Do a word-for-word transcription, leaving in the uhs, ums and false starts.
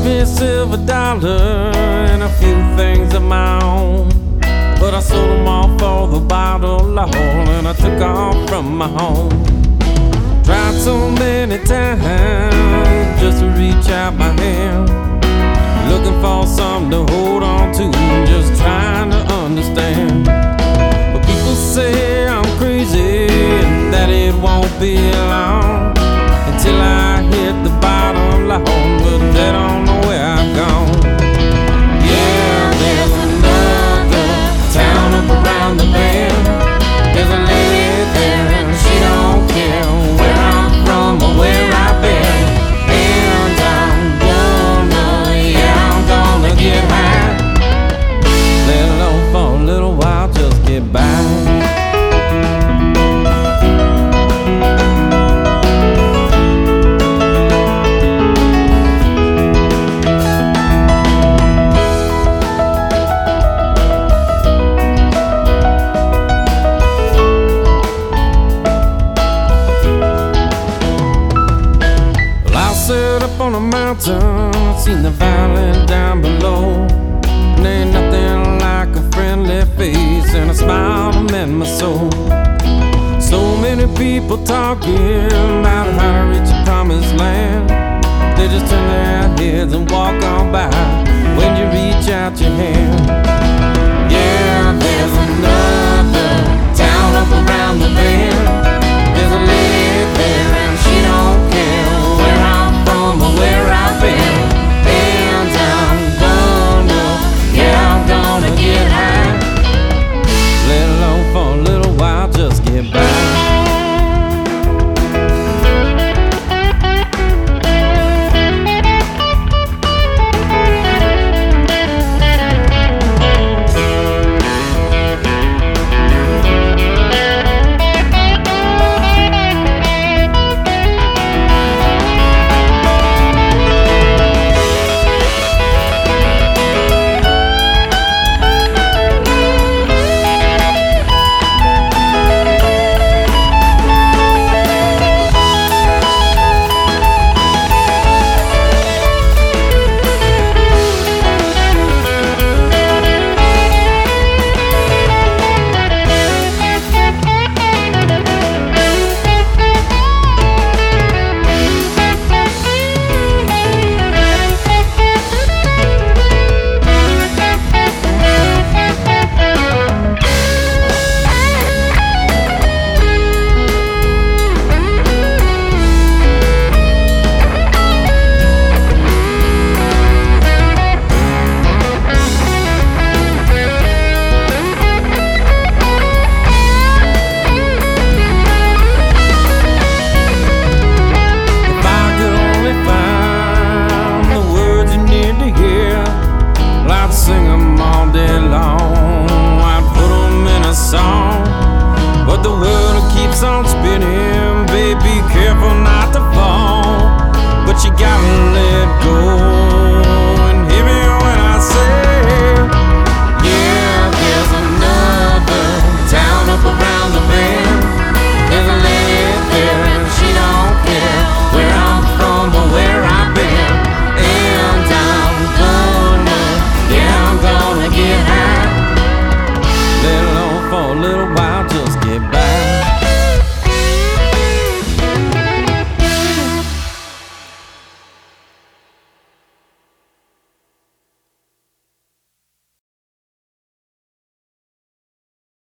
me a silver dollar and a few things of my own, but I sold them all for the bottle, Lord, and I took off from my home. Tried so many times just to reach out my hand, looking for something to hold on to, just trying to understand. But people say I'm crazy and that it won't be long until I hit the bottom line, but they don't know where I've gone. Yeah, there's another town up around the bend. There's a lady there and she don't care where I'm from or where I've been. And I'm gonna, yeah, I'm gonna get high, let alone for a little while, just get by. On a mountain, seen the valley down below, and ain't nothing like a friendly face and a smile to mend my soul. So many people talking about how to reach a promised land, they just turn their heads